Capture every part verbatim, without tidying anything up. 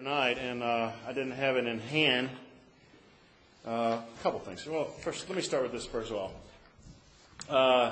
night, and uh, I didn't have it in hand. Uh, a couple things. Well, first, let me start with this first of all. Uh,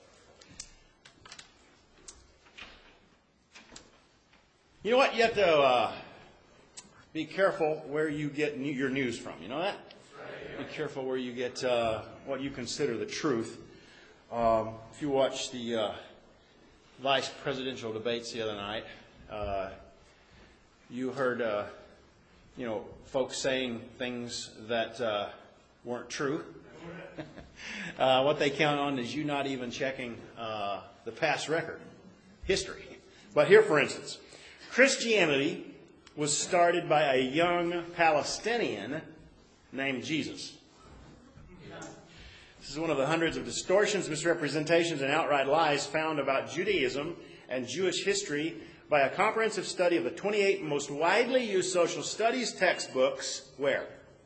you know what? You have to uh, be careful where you get new, your news from. You know that? Be careful where you get uh, what you consider the truth. Um, if you watch the uh, vice presidential debates the other night, uh, you heard, uh, you know, folks saying things that uh, weren't true. uh, what they count on is you not even checking uh, the past record, history. But here, for instance, Christianity was started by a young Palestinian named Jesus. This is one of the hundreds of distortions, misrepresentations, and outright lies found about Judaism and Jewish history by a comprehensive study of the twenty-eight most widely used social studies textbooks, where?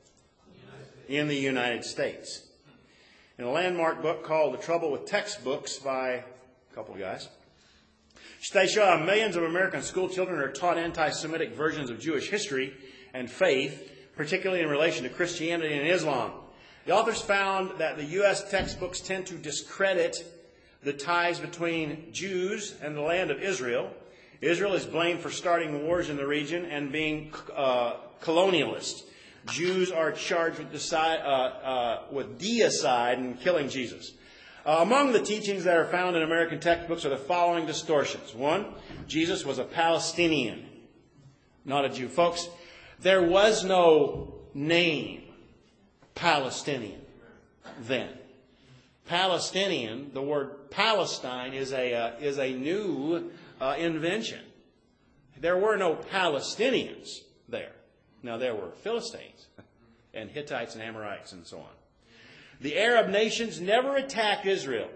In the United States. In a landmark book called The Trouble with Textbooks by a couple of guys, they show how millions of American school children are taught anti-Semitic versions of Jewish history and faith, particularly in relation to Christianity and Islam. The authors found that the U S textbooks tend to discredit the ties between Jews and the land of Israel. Israel is blamed for starting wars in the region and being uh, colonialist. Jews are charged with, decide, uh, uh, with deicide and killing Jesus. Uh, among the teachings that are found in American textbooks are the following distortions. One, Jesus was a Palestinian, not a Jew. Folks, there was no name Palestinian then. Palestinian, the word Palestine is a uh, is a new uh, invention. There were no Palestinians there. Now there were Philistines and Hittites and Amorites and so on. The Arab nations never attacked Israel.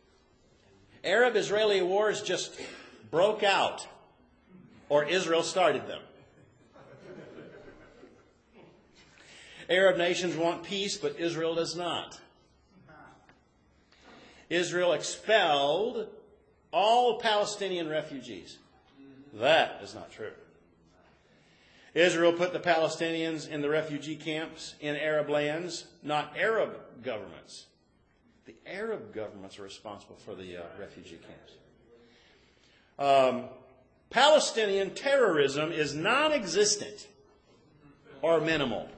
Arab-Israeli wars just broke out, or Israel started them. Arab nations want peace, but Israel does not. Israel expelled all Palestinian refugees. That is not true. Israel put the Palestinians in the refugee camps in Arab lands, not Arab governments. The Arab governments are responsible for the uh, refugee camps. Um, Palestinian terrorism is non-existent or minimal.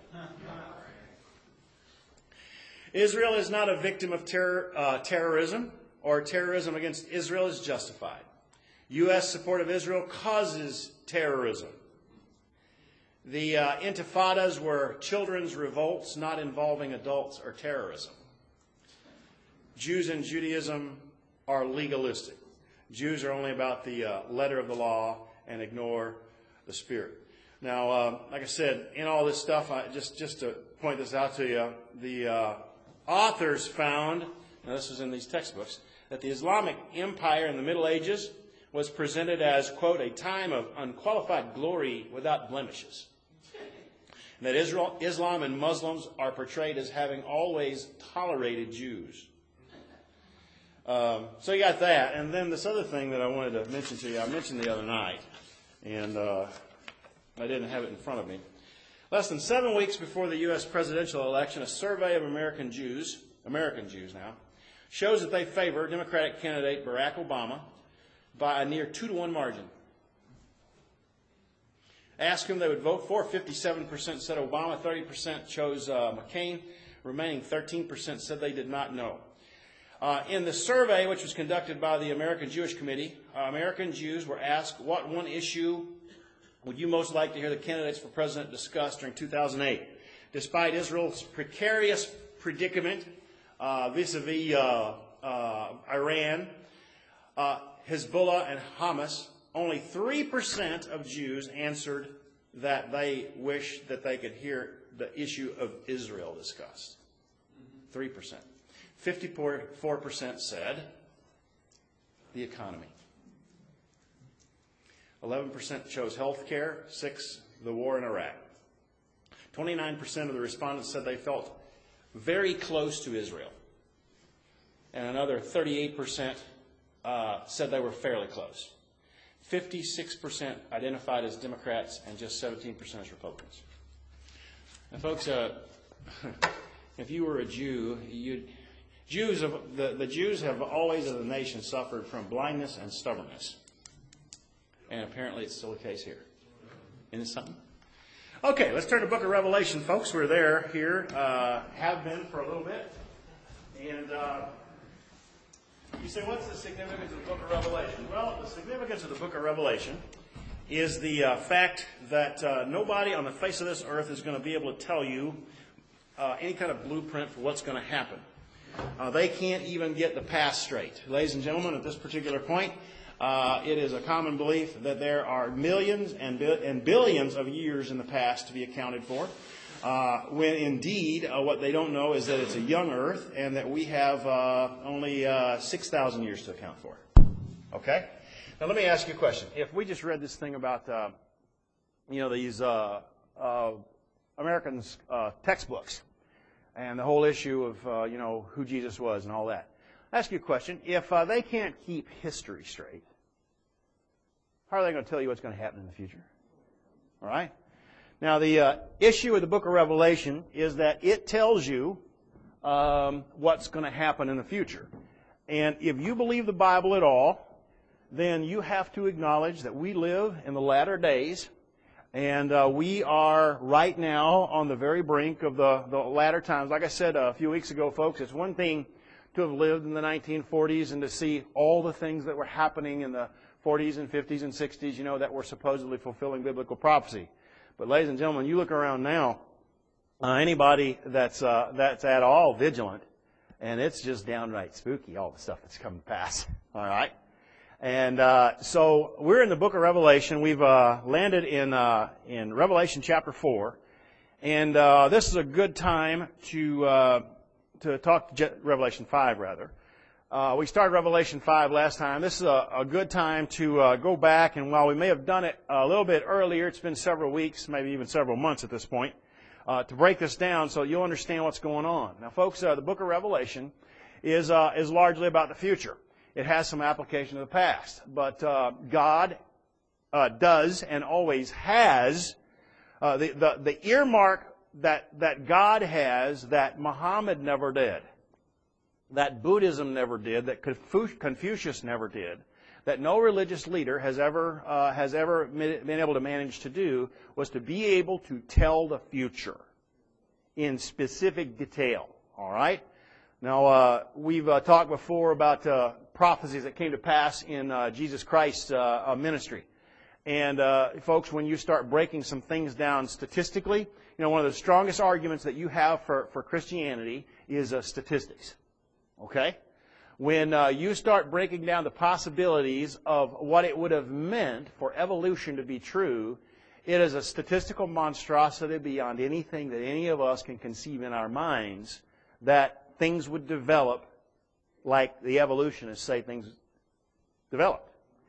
Israel is not a victim of terror, uh, terrorism, or terrorism against Israel is justified. U S support of Israel causes terrorism. The uh, intifadas were children's revolts not involving adults or terrorism. Jews and Judaism are legalistic. Jews are only about the uh, letter of the law and ignore the spirit. Now, uh, like I said, in all this stuff, I, just, just to point this out to you, the uh, authors found, now this was in these textbooks, that the Islamic Empire in the Middle Ages was presented as, quote, a time of unqualified glory without blemishes. And that Israel, Islam and Muslims are portrayed as having always tolerated Jews. Um, so you got that. And then this other thing that I wanted to mention to you, I mentioned the other night, and uh, I didn't have it in front of me. Less than seven weeks before the U S presidential election, a survey of American Jews, American Jews now, shows that they favor Democratic candidate Barack Obama by a near two to one margin. Asked whom they would vote for, fifty-seven percent said Obama, thirty percent chose uh, McCain, remaining thirteen percent said they did not know. Uh, in the survey, which was conducted by the American Jewish Committee, uh, American Jews were asked what one issue would you most like to hear the candidates for president discuss during two thousand eight? Despite Israel's precarious predicament uh, vis-a-vis uh, uh, Iran, uh, Hezbollah, and Hamas, only three percent of Jews answered that they wish that they could hear the issue of Israel discussed. three percent. fifty-four percent said the economy. eleven percent chose health care, six the war in Iraq. twenty-nine percent of the respondents said they felt very close to Israel. And another thirty-eight percent uh, said they were fairly close. fifty-six percent identified as Democrats and just seventeen percent as Republicans. And folks, uh, if you were a Jew, you'd, Jews have, the, the Jews have always as a nation suffered from blindness and stubbornness. And apparently it's still the case here. Isn't it something? Okay, let's turn to the book of Revelation, folks. We're there here, uh, have been for a little bit. And uh, you say, what's the significance of the book of Revelation? Well, the significance of the book of Revelation is the uh, fact that uh, nobody on the face of this earth is going to be able to tell you uh, any kind of blueprint for what's going to happen. Uh, they can't even get the past straight. Ladies and gentlemen, at this particular point, uh, it is a common belief that there are millions and, bi- and billions of years in the past to be accounted for, uh, when indeed uh, what they don't know is that it's a young earth and that we have uh, only uh, six thousand years to account for. Okay? Now let me ask you a question. If we just read this thing about, uh, you know, these uh, uh, American uh, textbooks and the whole issue of, uh, you know, who Jesus was and all that, I'll ask you a question. If uh, they can't keep history straight, how are they going to tell you what's going to happen in the future? All right? Now, the uh, issue with the book of Revelation is that it tells you um, what's going to happen in the future. And if you believe the Bible at all, then you have to acknowledge that we live in the latter days, and uh, we are right now on the very brink of the, the latter times. Like I said uh, a few weeks ago, folks, it's one thing to have lived in the nineteen forties and to see all the things that were happening in the forties and fifties and sixties, you know, that were supposedly fulfilling biblical prophecy. But ladies and gentlemen, you look around now, uh, anybody that's uh, that's at all vigilant, and it's just downright spooky, all the stuff that's come to pass. All right? And uh, so we're in the book of Revelation. We've uh, landed in uh, in Revelation chapter four, and uh, this is a good time to uh, to talk to Revelation five, rather. Uh, we started Revelation five last time. This is a, a good time to uh, go back, and while we may have done it a little bit earlier, it's been several weeks, maybe even several months at this point, uh, to break this down so you'll understand what's going on. Now, folks, uh, the book of Revelation is uh, is largely about the future. It has some application of the past, but uh, God uh, does and always has uh, the, the the earmark that that God has that Muhammad never did, that Buddhism never did, that Confucius never did, that no religious leader has ever uh, has ever been able to manage to do, was to be able to tell the future in specific detail. All right. Now, uh, we've uh, talked before about uh, prophecies that came to pass in uh, Jesus Christ's uh, ministry. And, uh, folks, when you start breaking some things down statistically, you know, one of the strongest arguments that you have for, for Christianity is uh, statistics. Okay? When uh, you start breaking down the possibilities of what it would have meant for evolution to be true, it is a statistical monstrosity beyond anything that any of us can conceive in our minds, that things would develop like the evolutionists say things developed.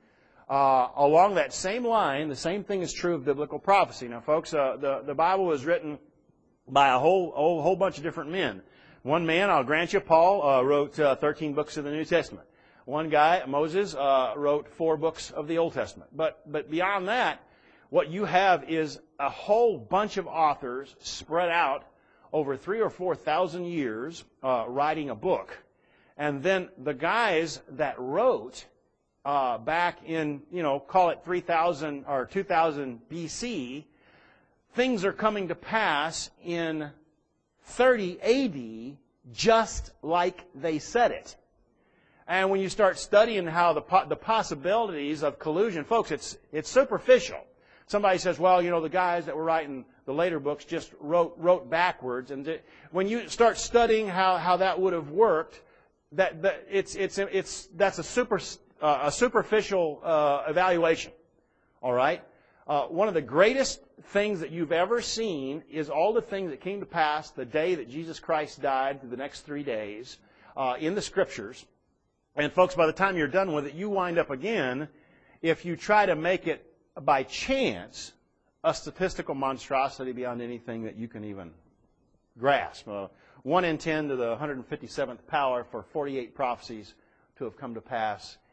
Uh, along that same line, the same thing is true of biblical prophecy. Now, folks, uh, the, the Bible was written by a whole, whole, whole bunch of different men. One man, I'll grant you, Paul, uh, wrote uh, thirteen books of the New Testament. One guy, Moses, uh, wrote four books of the Old Testament. But, but beyond that, what you have is a whole bunch of authors spread out over three or four thousand years, uh, writing a book. And then the guys that wrote uh, back in, you know, call it three thousand or two thousand B C, things are coming to pass in thirty A D just like they said it. And when you start studying how the po- the possibilities of collusion, folks, it's it's superficial. Somebody says, well, you know, the guys that were writing the later books just wrote wrote backwards. And th- when you start studying how, how that would have worked, that, that it's it's it's that's a super uh, a superficial uh, evaluation. All right. Uh, one of the greatest things that you've ever seen is all the things that came to pass the day that Jesus Christ died through the next three days uh, in the Scriptures. And folks, by the time you're done with it, you wind up again, if you try to make it by chance, a statistical monstrosity beyond anything that you can even grasp. Uh, one in ten to the one hundred fifty-seventh power for forty-eight prophecies to have come to pass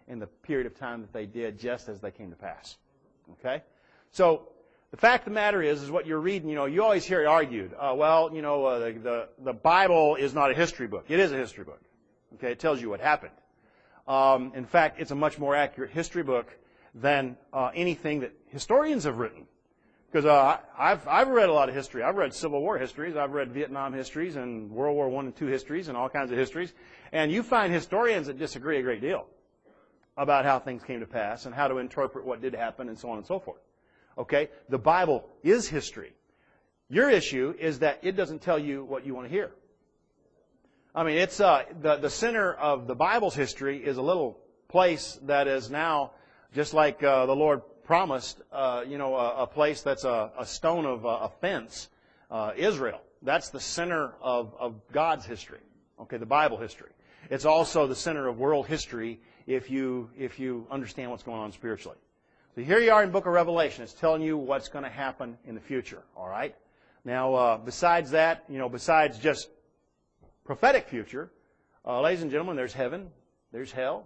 in the period of time that they did, just as they came to pass. Okay? So, the fact of the matter is, is what you're reading, you know, you always hear it argued. Uh, well, you know, uh, the, the, the Bible is not a history book. It is a history book. Okay? It tells you what happened. Um, in fact, it's a much more accurate history book than uh, anything that historians have written. Because uh, I've, I've read a lot of history. I've read Civil War histories. I've read Vietnam histories and World War One and Two histories and all kinds of histories. And you find historians that disagree a great deal about how things came to pass and how to interpret what did happen and so on and so forth. Okay? The Bible is history. Your issue is that it doesn't tell you what you want to hear. I mean, it's uh, the, the center of the Bible's history is a little place that is now, just like uh, the Lord promised, uh, you know, a, a place that's a, a stone of uh, offense, uh, Israel. That's the center of, of God's history. Okay, the Bible history. It's also the center of world history if you if you understand what's going on spiritually. So here you are in the book of Revelation. It's telling you what's going to happen in the future. All right. Now, uh, besides that, you know, besides just prophetic future, uh, ladies and gentlemen, there's heaven, there's hell.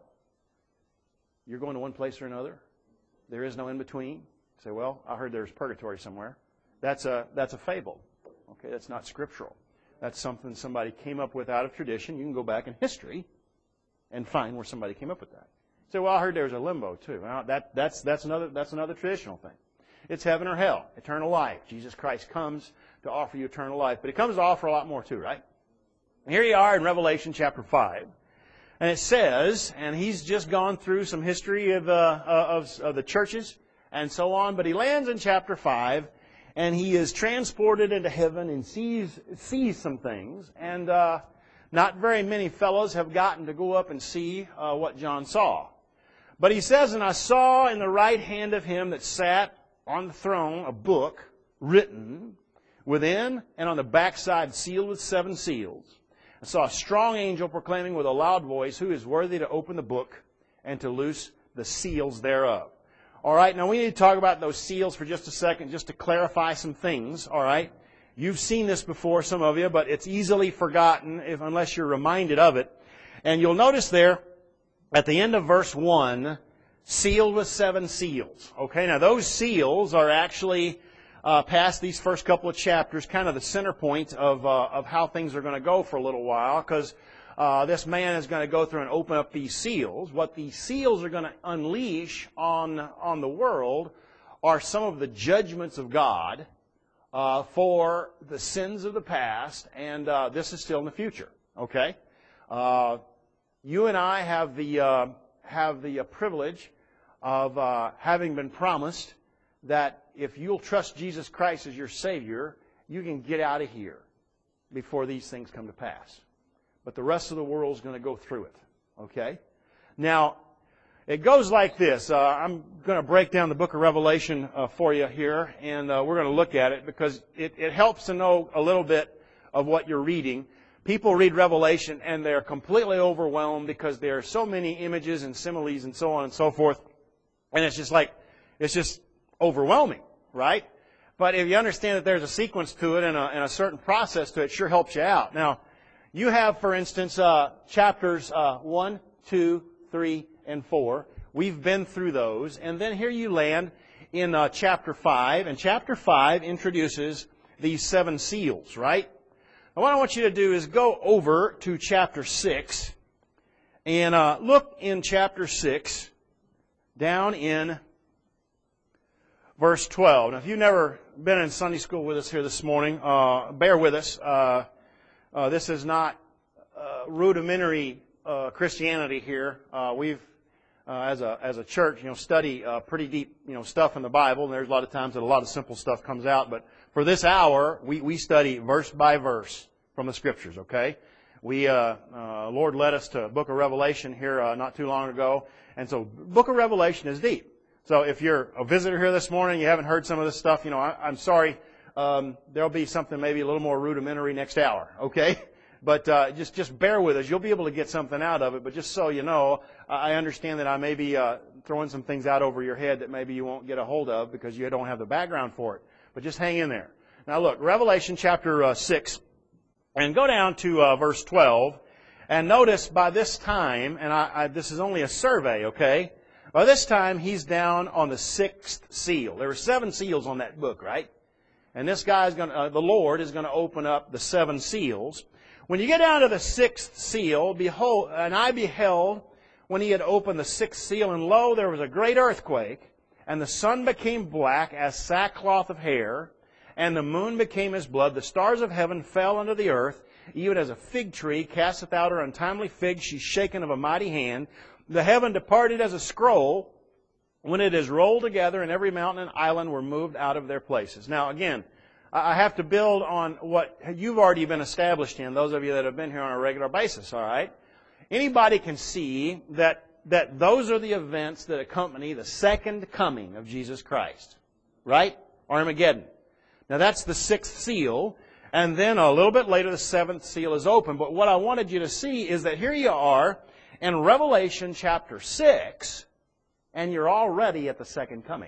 You're going to one place or another. There is no in between. You say, well, I heard there's purgatory somewhere. That's a that's a fable. Okay, that's not scriptural. That's something somebody came up with out of tradition. You can go back in history and find where somebody came up with that. You say, well, I heard there was a limbo too. Well, that that's that's another that's another traditional thing. It's heaven or hell, eternal life. Jesus Christ comes to offer you eternal life, but He comes to offer a lot more too, right? And here you are in Revelation chapter five. And it says, and he's just gone through some history of, uh, of, of the churches and so on, but he lands in chapter five, and he is transported into heaven and sees sees some things. And uh, not very many fellows have gotten to go up and see uh, what John saw. But he says, and I saw in the right hand of him that sat on the throne a book written within and on the backside sealed with seven seals. I saw a strong angel proclaiming with a loud voice, who is worthy to open the book and to loose the seals thereof. All right, now we need to talk about those seals for just a second, just to clarify some things, all right? You've seen this before, some of you, but it's easily forgotten if unless you're reminded of it. And you'll notice there, at the end of verse one, sealed with seven seals. Okay, now those seals are actually... Uh, past these first couple of chapters, kind of the center point of uh, of how things are going to go for a little while, because uh, this man is going to go through and open up these seals. What these seals are going to unleash on on the world are some of the judgments of God uh, for the sins of the past, and uh, this is still in the future. Okay, uh, you and I have the uh, have the uh, privilege of uh, having been promised that if you'll trust Jesus Christ as your Savior, you can get out of here before these things come to pass. But the rest of the world is going to go through it. Okay? Now, it goes like this. Uh, I'm going to break down the book of Revelation uh, for you here, and uh, we're going to look at it because it, it helps to know a little bit of what you're reading. People read Revelation and they're completely overwhelmed because there are so many images and similes and so on and so forth. And it's just like, it's just overwhelming, right? But if you understand that there's a sequence to it and a, and a certain process to it, it sure helps you out. Now, you have, for instance, uh, chapters uh, one, two, three, and four. We've been through those. And then here you land in uh, chapter five. And chapter five introduces these seven seals, right? Now, what I want you to do is go over to chapter six and uh, look in chapter six down in verse twelve. Now, if you've never been in Sunday school with us here this morning, uh, bear with us. Uh, uh, this is not uh, rudimentary uh, Christianity here. Uh, we've, uh, as a as a church, you know, study uh, pretty deep, you know, stuff in the Bible. And there's a lot of times that a lot of simple stuff comes out. But for this hour, we we study verse by verse from the Scriptures. Okay, we uh, uh, Lord led us to Book of Revelation here uh, not too long ago, and so Book of Revelation is deep. So if you're a visitor here this morning, you haven't heard some of this stuff, you know, I, I'm sorry. Um, there'll be something maybe a little more rudimentary next hour, okay? But uh, just just bear with us. You'll be able to get something out of it. But just so you know, I understand that I may be uh, throwing some things out over your head that maybe you won't get a hold of because you don't have the background for it. But just hang in there. Now look, Revelation chapter uh, six, and go down to uh, verse twelve. And notice by this time, and I, I, this is only a survey, okay? By this time, he's down on the sixth seal. There were seven seals on that book, right? And this guy is going to, uh, the Lord is going to open up the seven seals. When you get down to the sixth seal, behold, and I beheld when he had opened the sixth seal, and lo, there was a great earthquake, and the sun became black as sackcloth of hair, and the moon became as blood. The stars of heaven fell unto the earth, even as a fig tree casteth out her untimely fig, she's shaken of a mighty hand. The heaven departed as a scroll, when it is rolled together, and every mountain and island were moved out of their places. Now again, I have to build on what you've already been established in, those of you that have been here on a regular basis, all right? Anybody can see that, that those are the events that accompany the second coming of Jesus Christ, right? Armageddon. Now that's the sixth seal. And then a little bit later, the seventh seal is open. But what I wanted you to see is that here you are in Revelation chapter six, and you're already at the second coming.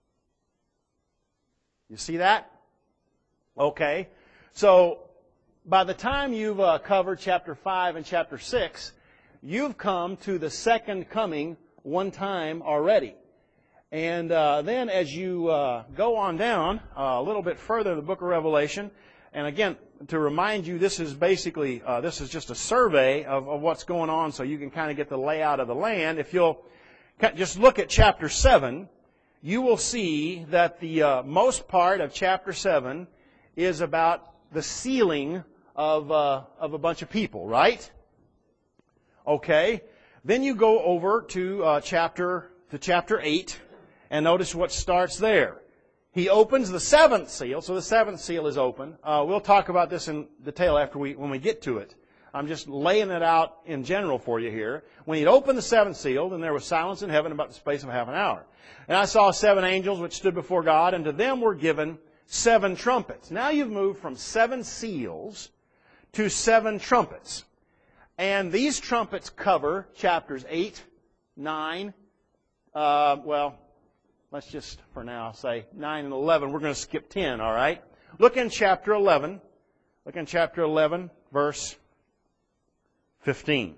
You see that? Okay. So, by the time you've uh, covered chapter five and chapter six, you've come to the second coming one time already. And uh, then as you uh, go on down uh, a little bit further in the book of Revelation, and again, to remind you, this is basically, uh, this is just a survey of, of what's going on so you can kind of get the layout of the land. If you'll just look at chapter seven, you will see that the uh, most part of chapter seven is about the sealing of, uh, of a bunch of people, right? Okay. Then you go over to uh, chapter to chapter eight, and notice what starts there. He opens the seventh seal, so the seventh seal is open. Uh, we'll talk about this in detail after we when we get to it. I'm just laying it out in general for you here. When he opened the seventh seal, then there was silence in heaven about the space of half an hour. And I saw seven angels which stood before God, and to them were given seven trumpets. Now you've moved from seven seals to seven trumpets. And these trumpets cover chapters eight, nine, uh, well, let's just, for now, say nine and eleven. We're going to skip ten, all right? Look in chapter eleven. Look in chapter eleven, verse fifteen.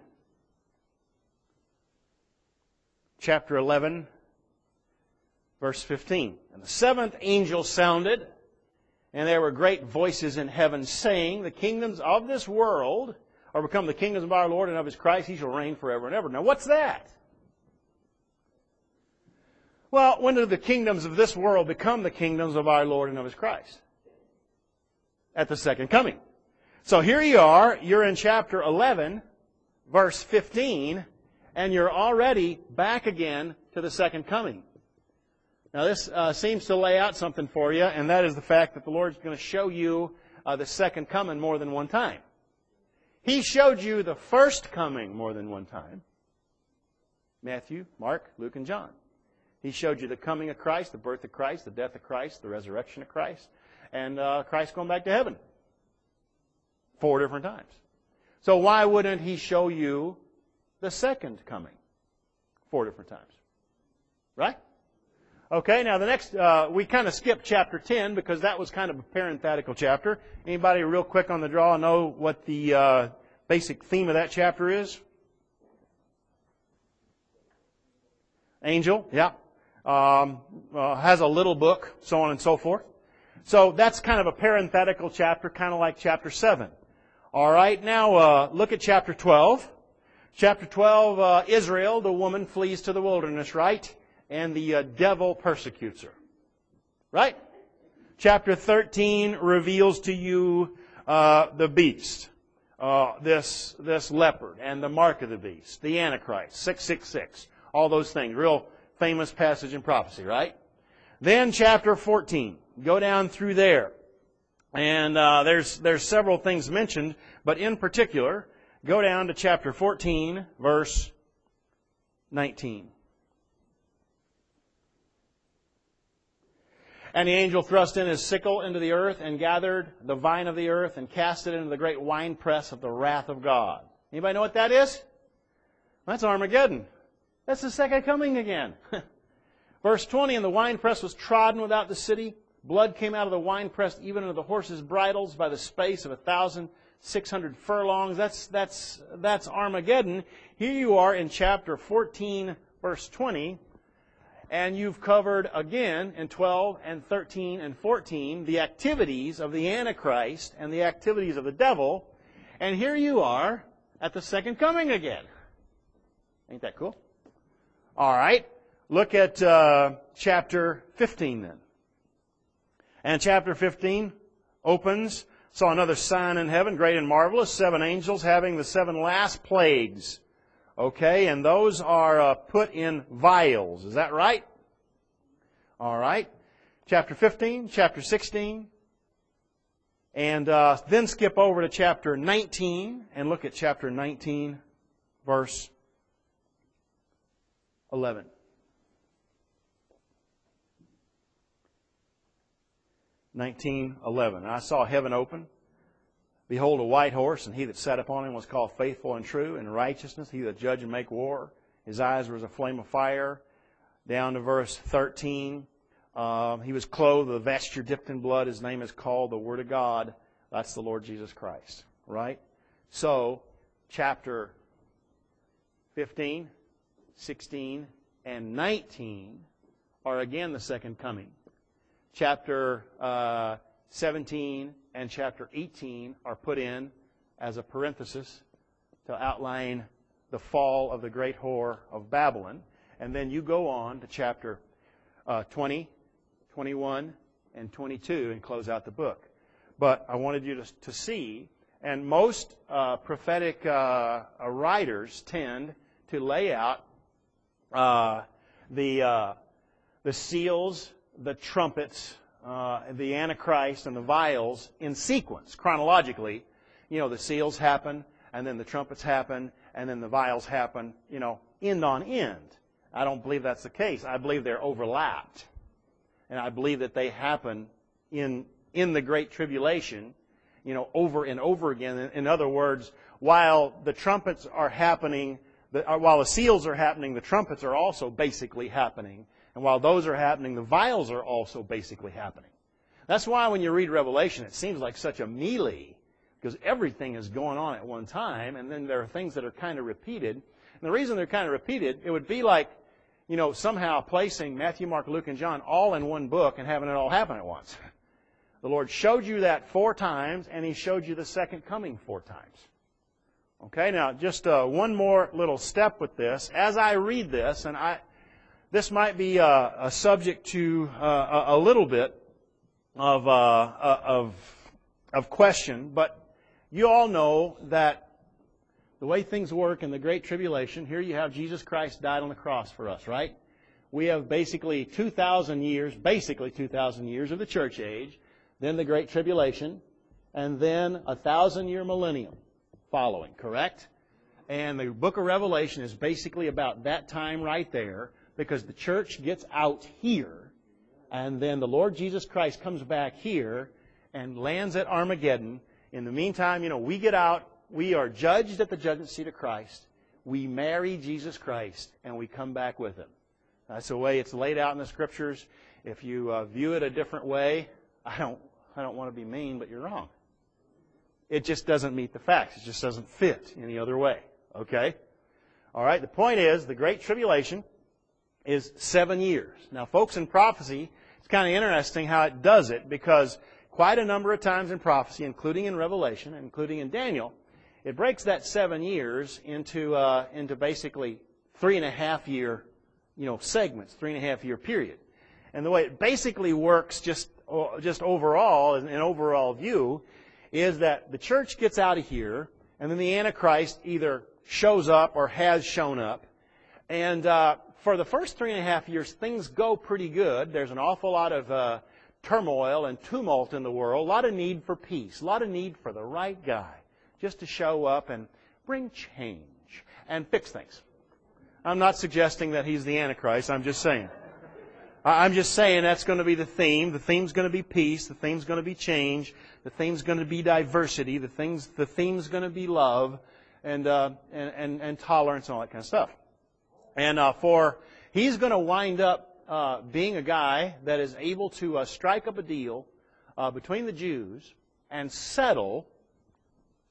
Chapter eleven, verse fifteen. And the seventh angel sounded, and there were great voices in heaven saying, the kingdoms of this world are become the kingdoms of our Lord and of His Christ. He shall reign forever and ever. Now what's that? Well, when do the kingdoms of this world become the kingdoms of our Lord and of His Christ? At the second coming. So here you are, you're in chapter eleven, verse fifteen, and you're already back again to the second coming. Now this uh, seems to lay out something for you, and that is the fact that the Lord's going to show you uh, the second coming more than one time. He showed you the first coming more than one time. Matthew, Mark, Luke, and John. He showed you the coming of Christ, the birth of Christ, the death of Christ, the resurrection of Christ, and uh, Christ going back to heaven. Four different times. So why wouldn't He show you the second coming? Four different times. Right? Okay, now the next, uh, we kind of skipped chapter ten because that was kind of a parenthetical chapter. Anybody real quick on the draw know what the uh, basic theme of that chapter is? Angel, yeah. Um, uh, has a little book, so on and so forth. So that's kind of a parenthetical chapter, kind of like chapter seven. All right, now uh, look at chapter twelve. Chapter twelve, uh, Israel, the woman, flees to the wilderness, right? And the uh, devil persecutes her. Right? Chapter thirteen reveals to you uh, the beast, uh, this, this leopard, and the mark of the beast, the Antichrist, six six six, all those things. Real famous passage in prophecy, right? Then chapter fourteen. Go down through there. And uh, there's there's several things mentioned, but in particular, go down to chapter fourteen, verse nineteen. And the angel thrust in his sickle into the earth and gathered the vine of the earth and cast it into the great winepress of the wrath of God. Anybody know what that is? That's Armageddon. That's the second coming again. Verse twenty, and the winepress was trodden without the city. Blood came out of the winepress even into the horses' bridles by the space of a thousand six hundred furlongs. That's, that's, that's Armageddon. Here you are in chapter fourteen, verse twenty, and you've covered again in twelve and thirteen and fourteen the activities of the Antichrist and the activities of the devil. And here you are at the second coming again. Ain't that cool? All right. Look at uh, chapter fifteen then. And chapter fifteen opens, saw another sign in heaven, great and marvelous, seven angels having the seven last plagues. Okay, and those are uh, put in vials. Is that right? All right. Chapter fifteen, chapter sixteen. And uh, then skip over to chapter nineteen and look at chapter nineteen, verse eleven. nineteen eleven. I saw heaven open. Behold, a white horse, and he that sat upon him was called Faithful and True, and Righteousness, he that judge and make war. His eyes were as a flame of fire. Down to verse thirteen. Uh, he was clothed with a vesture dipped in blood. His name is called the Word of God. That's the Lord Jesus Christ. Right? So, chapter fifteen, sixteen, and nineteen are again the second coming. Chapter uh, seventeen and chapter eighteen are put in as a parenthesis to outline the fall of the great whore of Babylon. And then you go on to chapter uh, twenty, twenty-one, and twenty-two and close out the book. But I wanted you to, to see, and most uh, prophetic uh, writers tend to lay out uh, the uh, the seals, the trumpets, uh, the Antichrist, and the vials in sequence, chronologically. You know, the seals happen, and then the trumpets happen, and then the vials happen, you know, end on end. I don't believe that's the case. I believe they're overlapped. And I believe that they happen in in the Great Tribulation, you know, over and over again. In, in other words, while the trumpets are happening, the, while the seals are happening, the trumpets are also basically happening. And while those are happening, the vials are also basically happening. That's why when you read Revelation, it seems like such a melee, because everything is going on at one time, and then there are things that are kind of repeated. And the reason they're kind of repeated, it would be like, you know, somehow placing Matthew, Mark, Luke, and John all in one book and having it all happen at once. The Lord showed you that four times, and He showed you the second coming four times. Okay, now just uh, one more little step with this. As I read this, and I, this might be a, a subject to uh, a, a little bit of, uh, of, of question, but you all know that the way things work in the Great Tribulation, here you have Jesus Christ died on the cross for us, right? We have basically two thousand years, basically two thousand years of the church age, then the Great Tribulation, and then a thousand-year millennium following, correct? And the book of Revelation is basically about that time right there, because the church gets out here, and then the Lord Jesus Christ comes back here and lands at Armageddon. In the meantime, you know, we get out, we are judged at the judgment seat of Christ, we marry Jesus Christ, and we come back with Him. That's the way it's laid out in the Scriptures. If you uh, view it a different way, I don't, I don't want to be mean, but you're wrong. It just doesn't meet the facts. It just doesn't fit any other way. Okay? All right, the point is, the Great Tribulation is seven years. Now, folks, in prophecy, it's kind of interesting how it does it, because quite a number of times in prophecy, including in Revelation, including in Daniel, it breaks that seven years into uh, into basically three and a half year, you know, segments, three and a half year period. And the way it basically works, just just overall, an overall view, is that the church gets out of here, and then the Antichrist either shows up or has shown up. And uh, for the first three and a half years, things go pretty good. There's an awful lot of uh, turmoil and tumult in the world, a lot of need for peace, a lot of need for the right guy just to show up and bring change and fix things. I'm not suggesting that he's the Antichrist. I'm just saying. I'm just saying that's going to be the theme. The theme's going to be peace. The theme's going to be change. The theme's going to be diversity. The things, the theme's going to be love and, uh, and, and, and tolerance and all that kind of stuff. And uh, for he's going to wind up uh, being a guy that is able to uh, strike up a deal uh, between the Jews and settle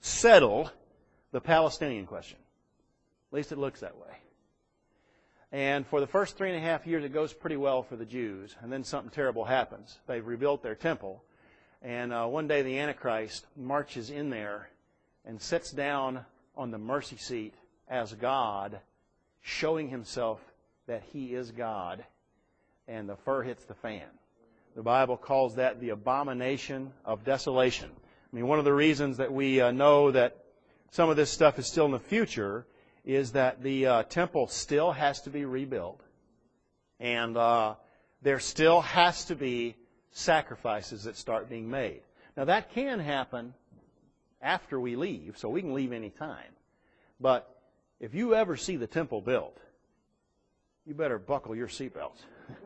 settle the Palestinian question. At least it looks that way. And for the first three and a half years, it goes pretty well for the Jews. And then something terrible happens. They've rebuilt their temple. And uh, one day the Antichrist marches in there and sits down on the mercy seat as God, showing himself that he is God. And the fur hits the fan. The Bible calls that the abomination of desolation. I mean, one of the reasons that we uh, know that some of this stuff is still in the future is that the uh, temple still has to be rebuilt. And uh, there still has to be sacrifices that start being made. Now, that can happen after we leave, so we can leave any time. But if you ever see the temple built, you better buckle your seatbelts.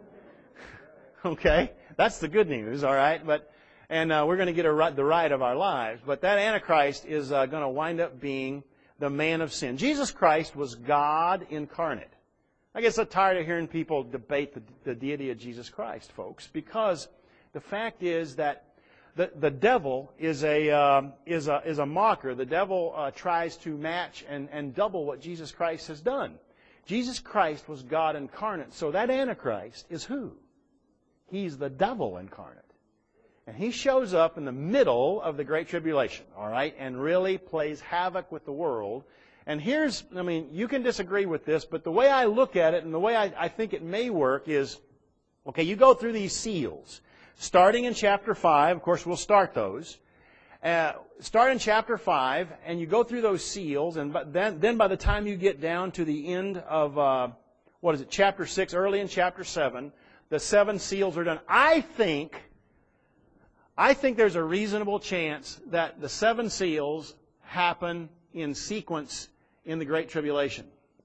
Okay? That's the good news, all right? But and uh, we're going to get a, the ride of our lives. But that Antichrist is uh, going to wind up being the man of sin. Jesus Christ was God incarnate. I get so tired of hearing people debate the, the deity of Jesus Christ, folks, because the fact is that the, the devil is a, um, is a, is a mocker. The devil uh, tries to match and, and double what Jesus Christ has done. Jesus Christ was God incarnate. So that Antichrist is who? He's the devil incarnate. And he shows up in the middle of the Great Tribulation, all right, and really plays havoc with the world. And here's, I mean, you can disagree with this, but the way I look at it and the way I, I think it may work is, okay, you go through these seals. Starting in chapter five, of course, we'll start those. Uh, start in chapter five, and you go through those seals, and then, then by the time you get down to the end of, uh, what is it, chapter six, early in chapter seven, the seven seals are done. I think, I think there's a reasonable chance that the seven seals happen in sequence in the Great Tribulation.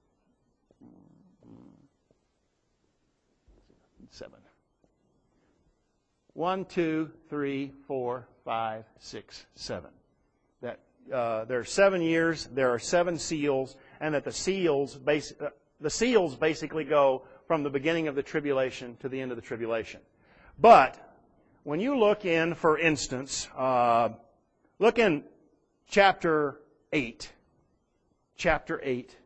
Seven. One, two, three, four, five, six, seven. That uh, there are seven years, there are seven seals, and that the seals, base, uh, the seals basically go from the beginning of the tribulation to the end of the tribulation. But when you look in, for instance, uh, look in chapter eight. Chapter eight.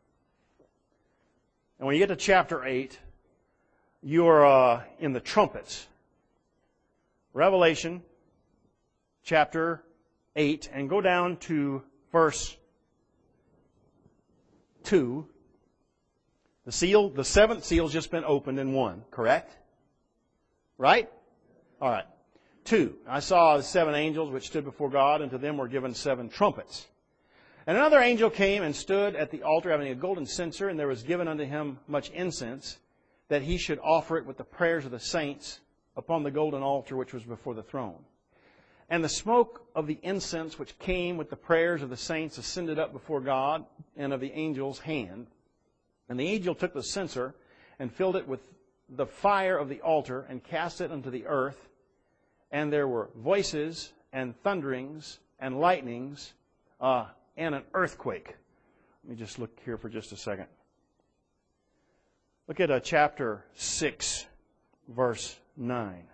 And when you get to chapter eight, you're uh, in the trumpets. Revelation chapter eight, and go down to verse two. The seal, the seventh seal has just been opened in one, correct? Right? All right. Two. I saw the seven angels which stood before God, and to them were given seven trumpets. And another angel came and stood at the altar having a golden censer, and there was given unto him much incense, that he should offer it with the prayers of the saints upon the golden altar which was before the throne. And the smoke of the incense which came with the prayers of the saints ascended up before God and of the angel's hand. And the angel took the censer and filled it with the fire of the altar and cast it unto the earth. And there were voices and thunderings and lightnings uh, and an earthquake. Let me just look here for just a second. Look at uh, chapter six, verse nine.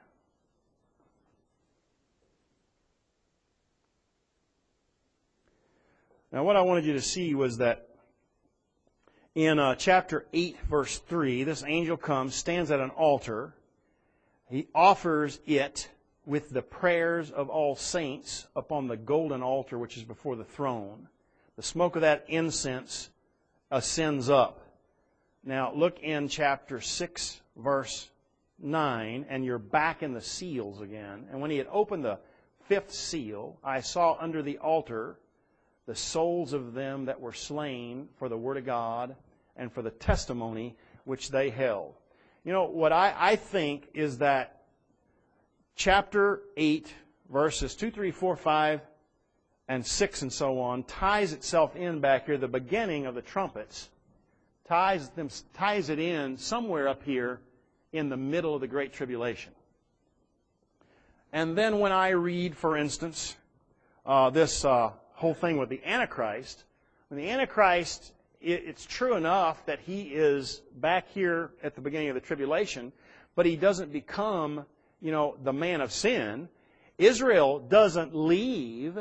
Now what I wanted you to see was that in uh, chapter eight, verse three, this angel comes, stands at an altar. He offers it with the prayers of all saints upon the golden altar which is before the throne. The smoke of that incense ascends up. Now look in chapter six, verse nine, and you're back in the seals again. And when he had opened the fifth seal, I saw under the altar the souls of them that were slain for the word of God and for the testimony which they held. You know, what I, I think is that chapter eight, verses two, three, four, five, and six and so on, ties itself in back here, the beginning of the trumpets, ties them, ties it in somewhere up here in the middle of the Great Tribulation. And then when I read, for instance, uh, this uh, whole thing with the Antichrist, when the Antichrist, it, it's true enough that he is back here at the beginning of the tribulation, but he doesn't become, you know, the man of sin. Israel doesn't leave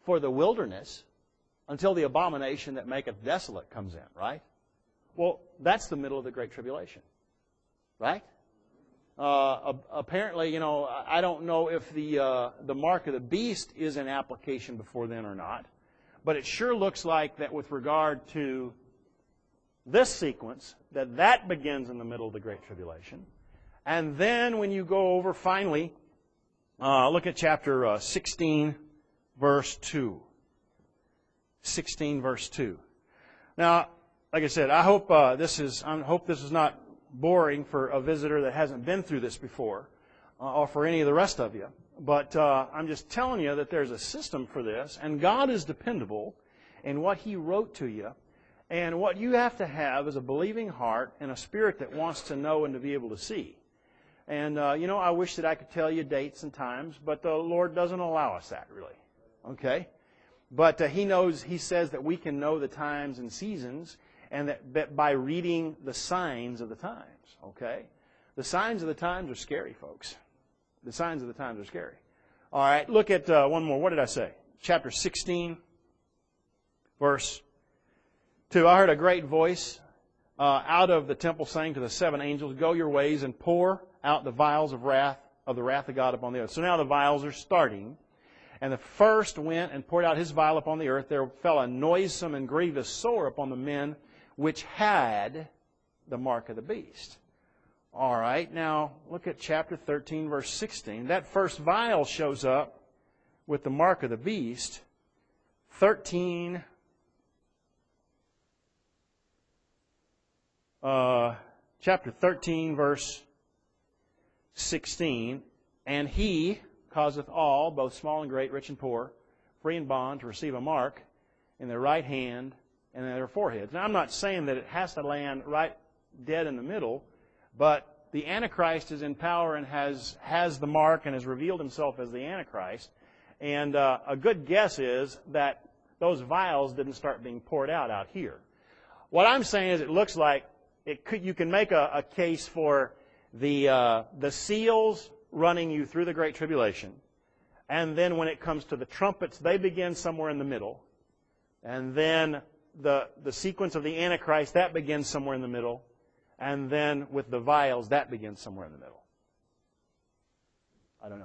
for the wilderness until the abomination that maketh desolate comes in, right? Well, that's the middle of the Great Tribulation, right? Uh, apparently, you know, I don't know if the uh, the mark of the beast is in application before then or not, but it sure looks like that with regard to this sequence, that that begins in the middle of the Great Tribulation. And then when you go over, finally, uh, look at chapter uh, sixteen, verse two. sixteen, verse two. Now, like I said, I hope uh, this is I hope this is not boring for a visitor that hasn't been through this before, uh, or for any of the rest of you. But uh, I'm just telling you that there's a system for this, and God is dependable in what He wrote to you. And what you have to have is a believing heart and a spirit that wants to know and to be able to see. And, uh, you know, I wish that I could tell you dates and times, but the Lord doesn't allow us that, really. Okay? But uh, He knows, He says that we can know the times and seasons, and that, that by reading the signs of the times. Okay? The signs of the times are scary, folks. The signs of the times are scary. All right, look at uh, one more. What did I say? Chapter sixteen, verse two. I heard a great voice uh, out of the temple saying to the seven angels, "Go your ways and pour out the vials of wrath of the wrath of God upon the earth." So now the vials are starting. And the first went and poured out his vial upon the earth. There fell a noisome and grievous sore upon the men which had the mark of the beast. All right, now look at chapter thirteen, verse sixteen. That first vial shows up with the mark of the beast. thirteen, uh, chapter thirteen, verse sixteen. And he causeth all, both small and great, rich and poor, free and bond, to receive a mark in their right hand and in their foreheads. Now, I'm not saying that it has to land right dead in the middle, but the Antichrist is in power and has, has the mark and has revealed himself as the Antichrist. And uh, a good guess is that those vials didn't start being poured out out here. What I'm saying is it looks like it could, you can make a, a case for the uh, the seals running you through the Great Tribulation. And then when it comes to the trumpets, they begin somewhere in the middle. And then the, the sequence of the Antichrist, that begins somewhere in the middle. And then with the vials, that begins somewhere in the middle. I don't know.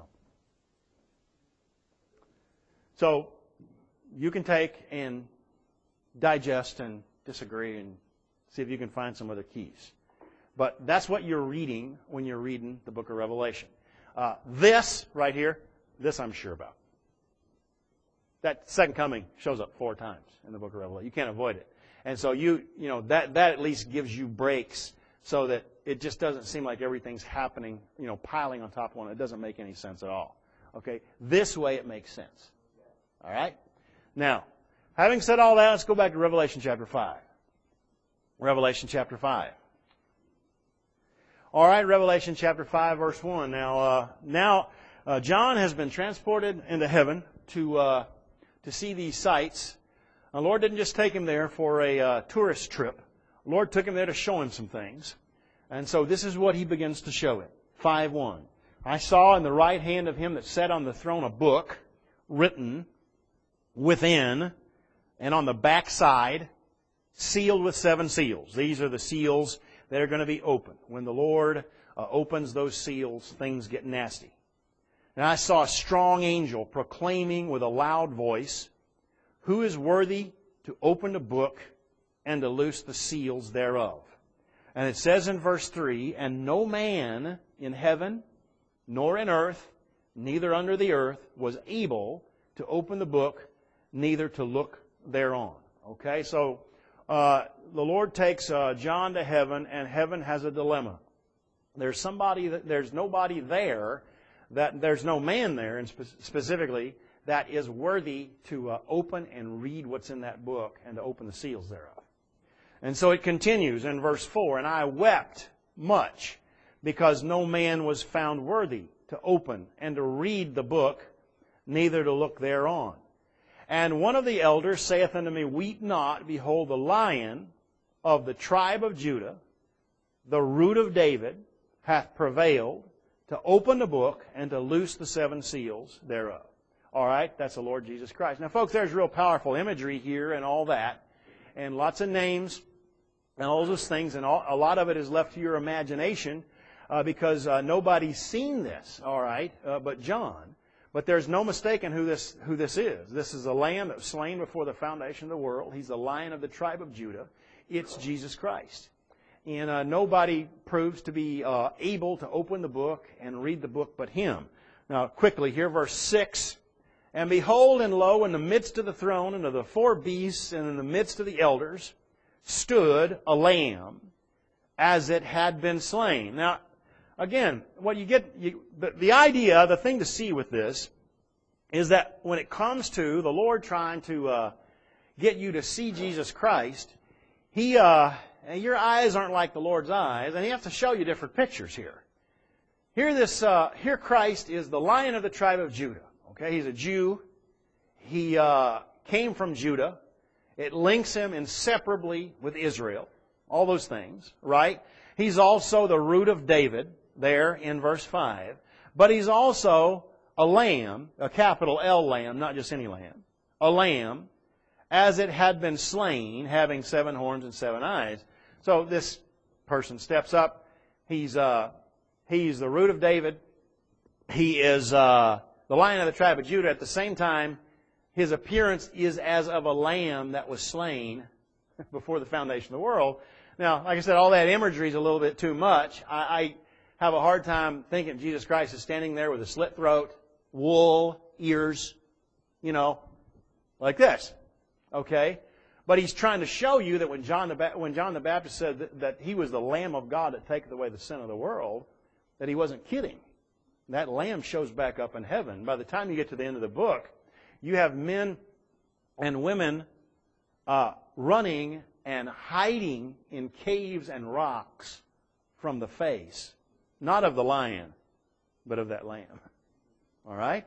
So you can take and digest and disagree and see if you can find some other keys. But that's what you're reading when you're reading the book of Revelation. Uh, this right here, this I'm sure about. That second coming shows up four times in the book of Revelation. You can't avoid it. And so you, you know, that, that at least gives you breaks so that it just doesn't seem like everything's happening, you know, piling on top of one. It doesn't make any sense at all. Okay? This way it makes sense. All right? Now, having said all that, let's go back to Revelation chapter five. Revelation chapter five. All right, Revelation chapter five, verse one. Now, uh, now uh, John has been transported into heaven to uh, to see these sights. The Lord didn't just take him there for a uh, tourist trip. The Lord took him there to show him some things. And so this is what he begins to show him. five one. I saw in the right hand of him that sat on the throne a book written within and on the back side, sealed with seven seals. These are the seals that are going to be opened. When the Lord uh, opens those seals, things get nasty. And I saw a strong angel proclaiming with a loud voice, "Who is worthy to open the book and to loose the seals thereof?" And it says in verse three, "And no man in heaven, nor in earth, neither under the earth, was able to open the book, neither to look thereon." Okay, so uh, the Lord takes uh, John to heaven, and heaven has a dilemma. There's somebody, that, there's nobody there, that there's no man there, and spe- specifically, that is worthy to uh, open and read what's in that book and to open the seals thereof. And so it continues in verse four, "And I wept much, because no man was found worthy to open and to read the book, neither to look thereon. And one of the elders saith unto me, Weep not, behold, the Lion of the tribe of Judah, the root of David, hath prevailed to open the book and to loose the seven seals thereof." All right, that's the Lord Jesus Christ. Now, folks, there's real powerful imagery here and all that, and lots of names and all those things, and all, a lot of it is left to your imagination uh, because uh, nobody's seen this, all right, uh, but John. But there's no mistaking who this who this is. This is a lamb that was slain before the foundation of the world. He's the Lion of the tribe of Judah. It's Jesus Christ. And uh, nobody proves to be uh, able to open the book and read the book but Him. Now, quickly here, verse six. And behold, and lo, in the midst of the throne, and of the four beasts, and in the midst of the elders, stood a lamb, as it had been slain. Now, again, what you get, you, the, the idea, the thing to see with this, is that when it comes to the Lord trying to uh, get you to see Jesus Christ, He, uh, your eyes aren't like the Lord's eyes, and He has to show you different pictures here. Here, this, uh, here Christ is the Lion of the tribe of Judah. Okay, He's a Jew. He uh, came from Judah. It links Him inseparably with Israel. All those things, right? He's also the root of David, there in verse five. But He's also a lamb, a capital L lamb, not just any lamb. A lamb, as it had been slain, having seven horns and seven eyes. So this person steps up. He's uh, he's the root of David. He is uh, the Lion of the tribe of Judah. At the same time, His appearance is as of a lamb that was slain before the foundation of the world. Now, like I said, all that imagery is a little bit too much. I, I have a hard time thinking Jesus Christ is standing there with a slit throat, wool, ears, you know, like this. Okay? But He's trying to show you that when John the, ba- when John the Baptist said that, that He was the Lamb of God that taketh away the sin of the world, that He wasn't kidding. That Lamb shows back up in heaven. By the time you get to the end of the book, you have men and women uh, running and hiding in caves and rocks from the face, not of the lion, but of that lamb. All right?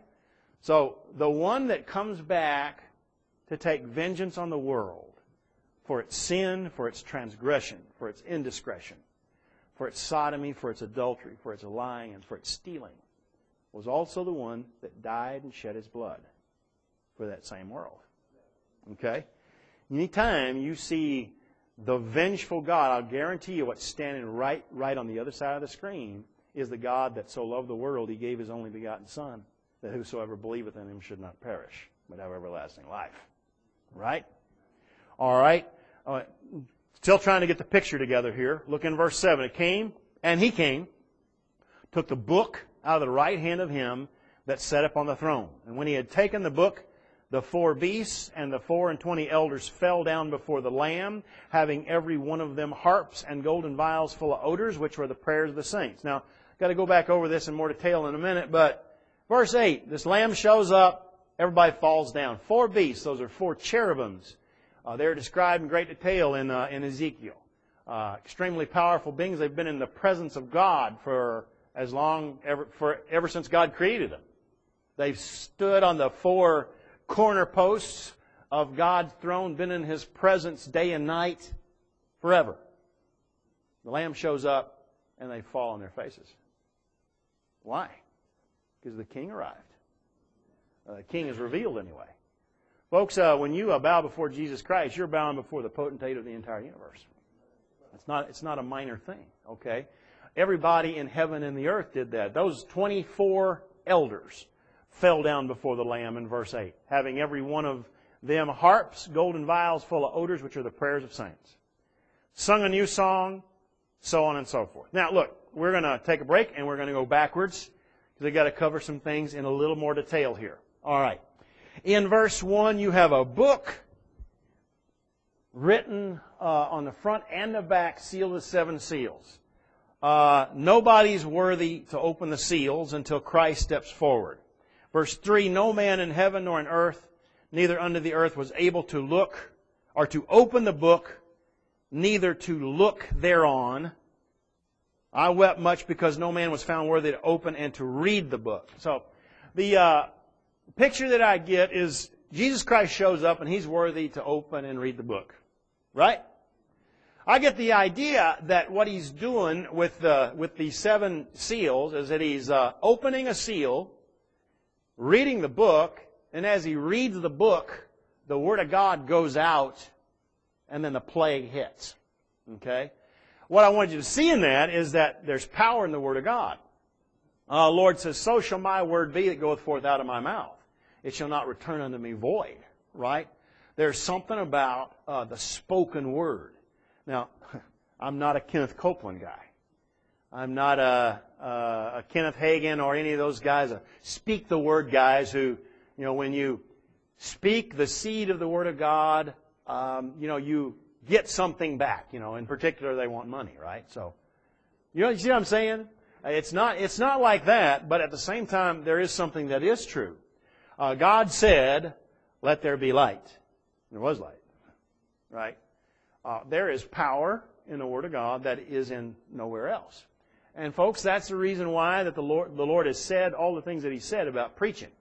So the one that comes back to take vengeance on the world for its sin, for its transgression, for its indiscretion, for its sodomy, for its adultery, for its lying, and for its stealing, was also the one that died and shed His blood for that same world. Okay? Anytime you see the vengeful God, I'll guarantee you what's standing right, right on the other side of the screen is the God that so loved the world, He gave His only begotten Son, that whosoever believeth in Him should not perish, but have everlasting life. Right? All right. Uh, still trying to get the picture together here. Look in verse seven. It came, and He came, took the book out of the right hand of Him that sat upon the throne. And when He had taken the book, the four beasts and the four and twenty elders fell down before the Lamb, having every one of them harps and golden vials full of odors, which were the prayers of the saints. Now, I've got to go back over this in more detail in a minute, but verse eight, this Lamb shows up, everybody falls down. Four beasts, those are four cherubims. Uh, they're described in great detail in, uh, in Ezekiel. Uh, extremely powerful beings. They've been in the presence of God for as long, ever, for, ever since God created them. They've stood on the four corner posts of God's throne, been in His presence day and night forever. The Lamb shows up and they fall on their faces. Why? Because the King arrived. Uh, the King is revealed anyway. Folks, uh, when you uh, bow before Jesus Christ, you're bowing before the potentate of the entire universe. It's not, it's not a minor thing, okay? Everybody in heaven and the earth did that. Those twenty-four elders fell down before the Lamb in verse eight, having every one of them harps, golden vials full of odors, which are the prayers of saints. Sung a new song, so on and so forth. Now, look, we're going to take a break, and we're going to go backwards, because I've got to cover some things in a little more detail here. All right. In verse one, you have a book written uh, on the front and the back, sealed with seven seals. Uh, nobody's worthy to open the seals until Christ steps forward. Verse three, no man in heaven nor in earth, neither under the earth, was able to look or to open the book, neither to look thereon. I wept much because no man was found worthy to open and to read the book. So the uh, picture that I get is Jesus Christ shows up and He's worthy to open and read the book. Right? I get the idea that what He's doing with the, with the seven seals is that He's uh, opening a seal, reading the book, And as he reads the book, the Word of God goes out, and then the plague hits. Okay? What I want you to see in that is that there's power in the Word of God. Uh, Lord says, so shall my word be that goeth forth out of my mouth. It shall not return unto me void. Right? There's something about uh, the spoken word. Now, I'm not a Kenneth Copeland guy. I'm not a, a, a Kenneth Hagin or any of those guys, a speak the word guys who, you know, when you speak the seed of the Word of God, um, you know, you get something back. You know, in particular, they want money, right? So, you know, you see what I'm saying? It's not, it's not like that, but at the same time, there is something that is true. Uh, God said, let there be light. There was light, right? Uh, there is power in the Word of God that is in nowhere else. And folks, that's the reason why that the Lord, the Lord has said all the things that He said about preaching.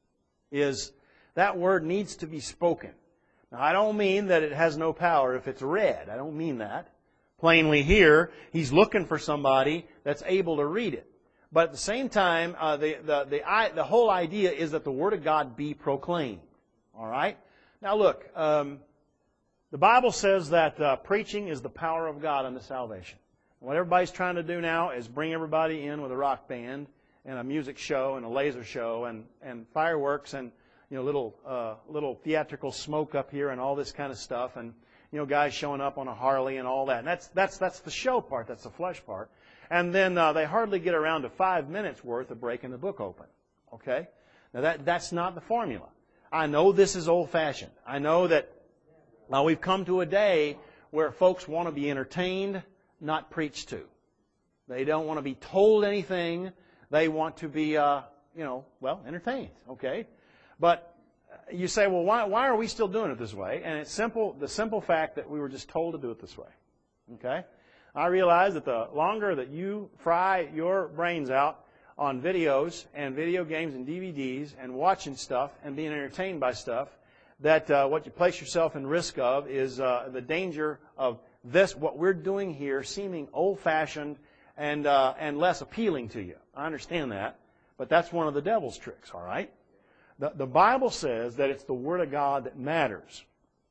Is that word needs to be spoken. Now, I don't mean that it has no power if it's read. I don't mean that. Plainly here, He's looking for somebody that's able to read it. But at the same time, uh, the, the, the, I, the whole idea is that the Word of God be proclaimed. All right? Now look, um, the Bible says that uh, preaching is the power of God unto salvation. What everybody's trying to do now is bring everybody in with a rock band and a music show and a laser show and, and fireworks and, you know, little uh, little theatrical smoke up here and all this kind of stuff, and, you know, guys showing up on a Harley and all that. And that's that's that's the show part. That's the flesh part. And then uh, they hardly get around to five minutes worth of breaking the book open. Okay? Now that that's not the formula. I know this is old-fashioned. I know that uh, we've come to a day where folks want to be entertained, not preached to. They don't want to be told anything. They want to be, uh, you know, well, entertained. Okay? But you say, well, why, why are we still doing it this way? And it's simple, the simple fact that we were just told to do it this way. Okay? I realize that the longer that you fry your brains out on videos and video games and D V Ds and watching stuff and being entertained by stuff, that uh, what you place yourself in risk of is uh, the danger of this, what we're doing here, seeming old-fashioned and uh, and less appealing to you. I understand that, but that's one of the devil's tricks, all right? The, the Bible says that it's the Word of God that matters.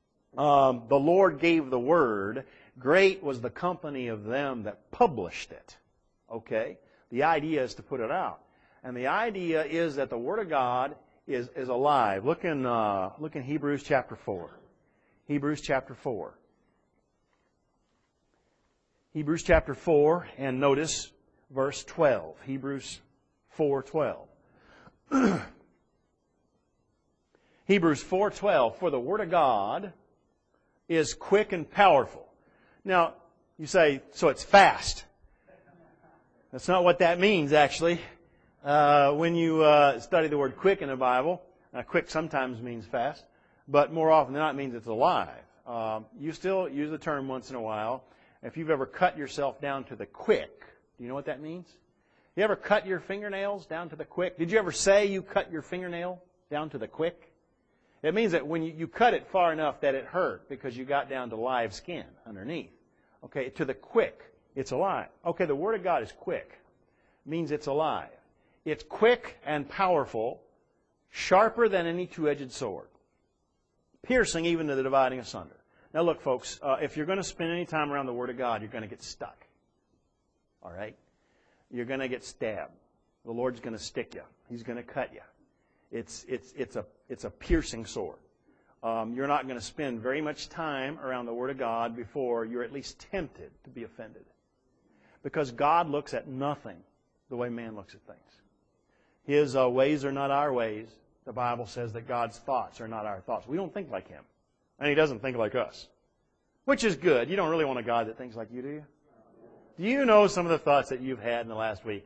Um, the Lord gave the Word. Great was the company of them that published it. Okay? The idea is to put it out. And the idea is that the Word of God is, is alive. Look in, uh, look in Hebrews chapter four. Hebrews chapter four. Hebrews chapter four, and notice verse twelve. Hebrews four twelve. Hebrews four twelve, for the Word of God is quick and powerful. Now, you say, so it's fast. That's not what that means, actually. Uh, when you uh, study the word quick in the Bible, uh, quick sometimes means fast, but more often than not it means it's alive. Um, you still use the term once in a while. If you've ever cut yourself down to the quick, do you know what that means? You ever cut your fingernails down to the quick? Did you ever say you cut your fingernail down to the quick? It means that when you, you cut it far enough that it hurt because you got down to live skin underneath. Okay, to the quick, it's alive. Okay, the Word of God is quick. It means it's alive. It's quick and powerful, sharper than any two-edged sword, piercing even to the dividing asunder. Now look, folks, uh, if you're going to spend any time around the Word of God, you're going to get stuck. All right? You're going to get stabbed. The Lord's going to stick you. He's going to cut you. It's, it's, it's, a, it's a piercing sword. Um, you're not going to spend very much time around the Word of God before you're at least tempted to be offended. Because God looks at nothing the way man looks at things. His uh, ways are not our ways. The Bible says that God's thoughts are not our thoughts. We don't think like Him. And He doesn't think like us. Which is good. You don't really want a God that thinks like you, do you? Do you know some of the thoughts that you've had in the last week?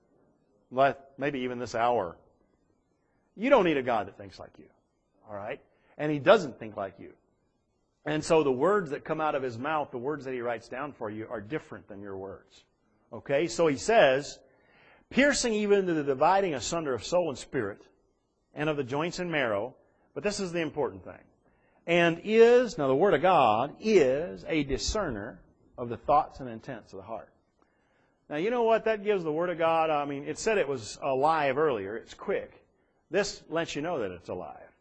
Maybe even this hour. You don't need a God that thinks like you. All right? And He doesn't think like you. And so the words that come out of His mouth, the words that He writes down for you, are different than your words. Okay? So He says, piercing even to the dividing asunder of soul and spirit, and of the joints and marrow, but this is the important thing, and is, now the Word of God, is a discerner of the thoughts and intents of the heart. Now you know what? That gives the Word of God, I mean, it said it was alive earlier. It's quick. This lets you know that it's alive.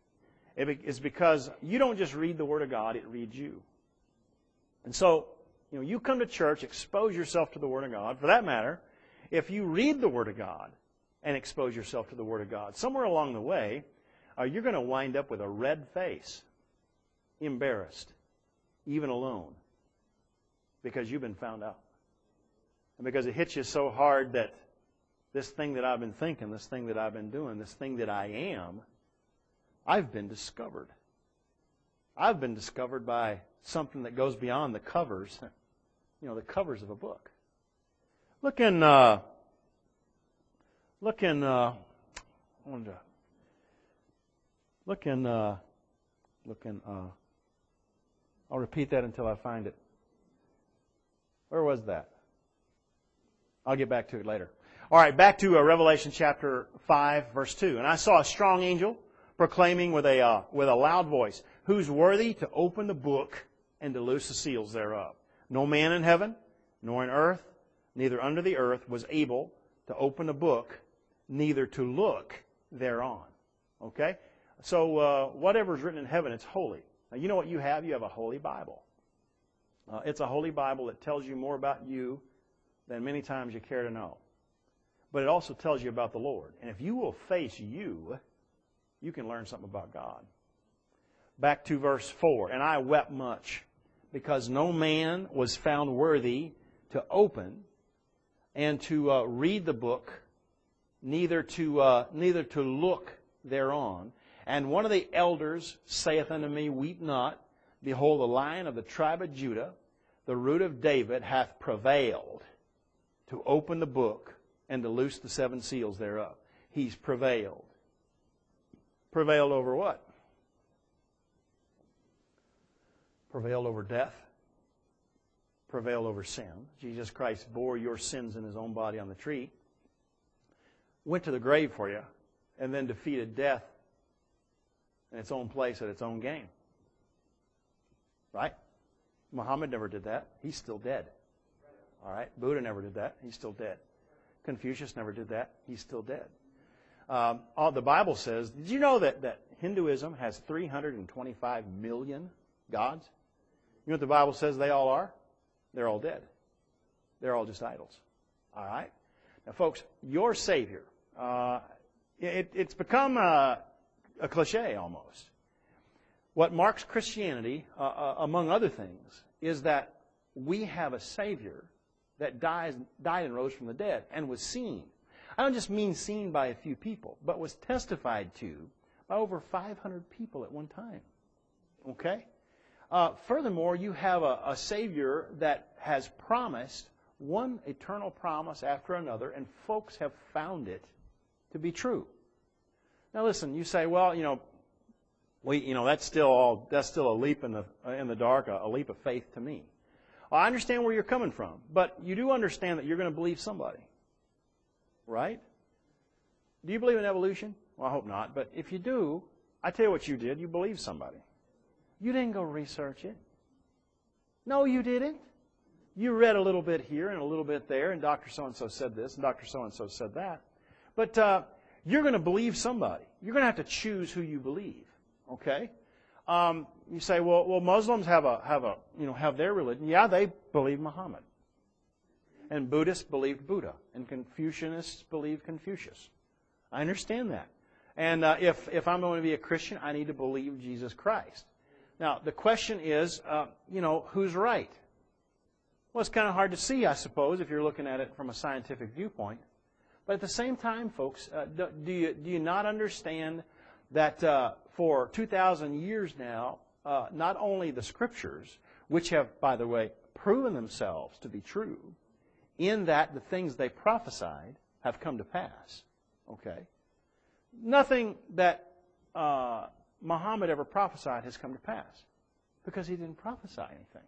is because you don't just read the Word of God, it reads you. And so, you know, you come to church, expose yourself to the Word of God. For that matter, if you read the Word of God and expose yourself to the Word of God, somewhere along the way, uh, you're going to wind up with a red face, embarrassed, even alone, because you've been found out. And because it hits you so hard that this thing that I've been thinking, this thing that I've been doing, this thing that I am, I've been discovered. I've been discovered by something that goes beyond the covers, you know, the covers of a book. Look in, uh, look in, uh, I wanted to, look in, uh, look in, uh, I'll repeat that until I find it. Where was that? I'll get back to it later. All right, back to uh, Revelation chapter five, verse two. And I saw a strong angel proclaiming with a uh, with a loud voice, "Who's worthy to open the book and to loose the seals thereof? No man in heaven, nor in earth, neither under the earth was able to open the book, neither to look thereon." Okay? So uh, whatever is written in heaven, it's holy. Now, you know what you have? You have a holy Bible. Uh, it's a holy Bible that tells you more about you than many times you care to know. But it also tells you about the Lord. And if you will face you, you can learn something about God. Back to verse four. "And I wept much, because no man was found worthy to open and to uh, read the book, neither to uh, neither to look thereon. And one of the elders saith unto me, Weep not. Behold, the Lion of the tribe of Judah, the root of David, hath prevailed to open the book and to loose the seven seals thereof." He's prevailed. Prevailed over what? Prevailed over death. Prevailed over sin. Jesus Christ bore your sins in His own body on the tree. Went to the grave for you, and then defeated death in its own place at its own game. Right? Muhammad never did that. He's still dead. All right? Buddha never did that. He's still dead. Confucius never did that. He's still dead. Um, all the Bible says, did you know that, that Hinduism has three hundred twenty-five million gods? You know what the Bible says they all are? They're all dead. They're all just idols. All right? Now, folks, your Savior, uh, it, it's become a, a cliche almost. What marks Christianity, uh, uh, among other things, is that we have a Savior that dies, died and rose from the dead and was seen. I don't just mean seen by a few people, but was testified to by over five hundred people at one time. Okay? Uh, furthermore, you have a, a Savior that has promised one eternal promise after another, and folks have found it to be true. Now listen, you say, well, you know, we, you know, that's still all, that's still a leap in the in the dark, a, a leap of faith to me. Well, I understand where you're coming from, but you do understand that you're going to believe somebody, right? Do you believe in evolution? Well, I hope not, but if you do, I tell you what you did. You believed somebody. You didn't go research it. No, you didn't. You read a little bit here and a little bit there, and Doctor So-and-so said this, and Doctor So-and-so said that. But uh, you're going to believe somebody. You're going to have to choose who you believe. Okay? Um, you say, well, well, Muslims have a have a you know have their religion. Yeah, they believe Muhammad, and Buddhists believed Buddha, and Confucianists believe Confucius. I understand that. And uh, if if I'm going to be a Christian, I need to believe Jesus Christ. Now, the question is, uh, you know, who's right? Well, it's kind of hard to see, I suppose, if you're looking at it from a scientific viewpoint. But at the same time, folks, uh, do, do you do you not understand that uh, for two thousand years now, uh, not only the Scriptures, which have, by the way, proven themselves to be true, in that the things they prophesied have come to pass. Okay? Nothing that uh, Muhammad ever prophesied has come to pass, because he didn't prophesy anything.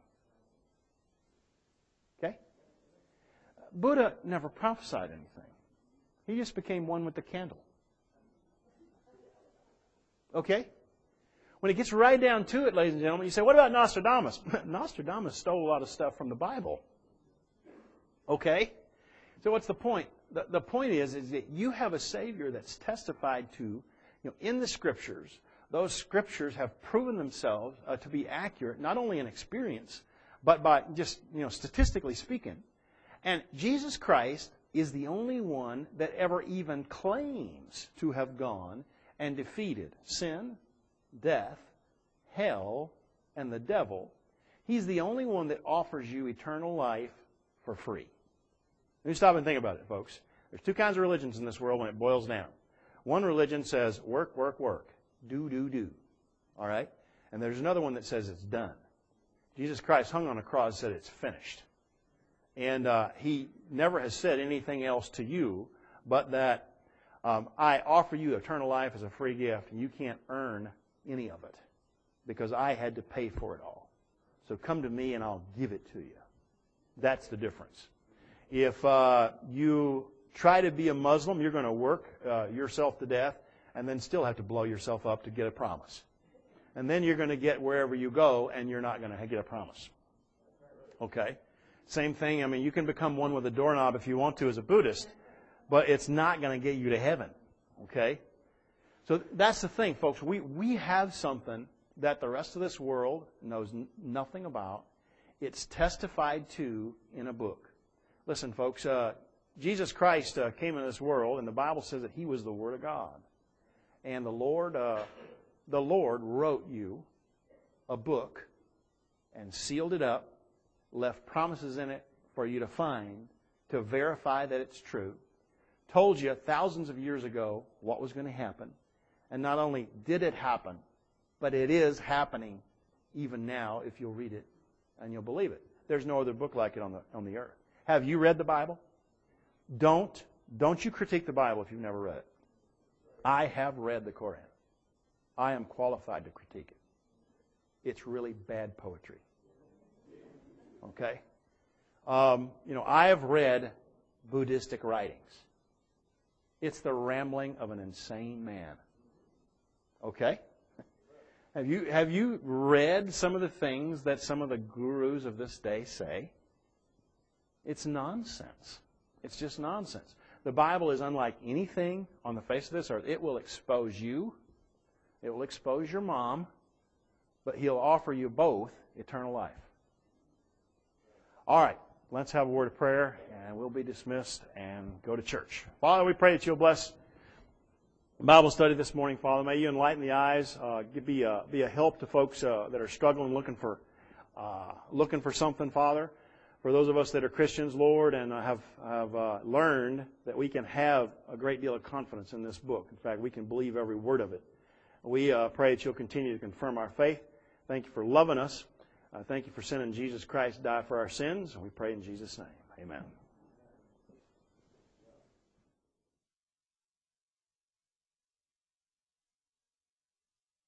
Okay? Buddha never prophesied anything. He just became one with the candle. Okay? When it gets right down to it, ladies and gentlemen, you say, what about Nostradamus? Nostradamus stole a lot of stuff from the Bible. Okay? So what's the point? The, the point is, is that you have a Savior that's testified to, you know, in the Scriptures those scriptures have proven themselves uh, to be accurate, not only in experience, but by just, you know, statistically speaking. And Jesus Christ is the only one that ever even claims to have gone and defeated sin, death, hell, and the devil. He's the only one that offers you eternal life for free. Let me stop and think about it, folks. There's two kinds of religions in this world when it boils down. One religion says, work, work, work. Do, do, do. All right? And there's another one that says it's done. Jesus Christ hung on a cross and said it's finished. And uh, He never has said anything else to you but that um, I offer you eternal life as a free gift, and you can't earn any of it because I had to pay for it all. So come to me and I'll give it to you. That's the difference. If uh, you try to be a Muslim, you're going to work uh, yourself to death and then still have to blow yourself up to get a promise. And then you're going to get wherever you go and you're not going to get a promise. Okay? Same thing, I mean, you can become one with a doorknob if you want to as a Buddhist, but it's not going to get you to heaven. Okay? So that's the thing, folks. We, we have something that the rest of this world knows n- nothing about. It's testified to in a book. Listen, folks, uh, Jesus Christ uh, came into this world, and the Bible says that He was the Word of God. And the Lord, uh, the Lord wrote you a book and sealed it up, left promises in it for you to find, to verify that it's true, told you thousands of years ago what was going to happen, and not only did it happen, but it is happening even now if you'll read it and you'll believe it. There's no other book like it on the on the earth. Have you read the Bible? Don't don't you critique the Bible if you've never read it. I have read the Koran. I am qualified to critique it. It's really bad poetry. Okay? Um, you know, I have read Buddhistic writings. It's the rambling of an insane man. Okay? Have you, have you read some of the things that some of the gurus of this day say? It's nonsense. It's just nonsense. The Bible is unlike anything on the face of this earth. It will expose you. It will expose your mom. But He'll offer you both eternal life. All right. Let's have a word of prayer, and we'll be dismissed and go to church. Father, we pray that You'll bless Bible study this morning, Father. May You enlighten the eyes, uh, be a be a help to folks uh, that are struggling, looking for uh, looking for something, Father. For those of us that are Christians, Lord, and uh, have have uh, learned that we can have a great deal of confidence in this book. In fact, we can believe every word of it. We uh, pray that You'll continue to confirm our faith. Thank You for loving us. Uh, thank You for sending Jesus Christ to die for our sins. And we pray in Jesus' name. Amen.